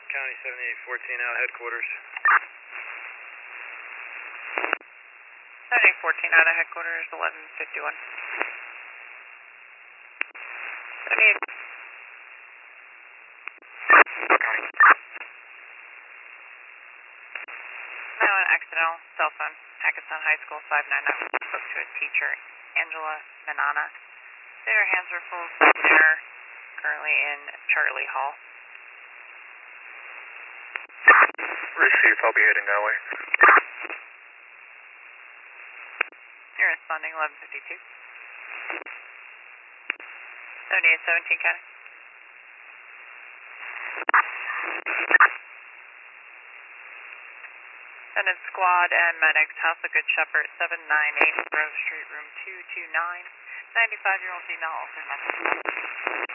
County 7814 out headquarters. 7814 out of headquarters, 1151. 78. Now an accidental cell phone, Hackettstown High School 599. Spoke to a teacher, Angela Manana. Said her hands were full of there, currently in Charlie Hall. Received, I'll be heading that way. You're responding 1152. 7817 County. Send in squad and medics, House of Good Shepherd, 798 Grove Street, room 229. 95-year-old female, also message.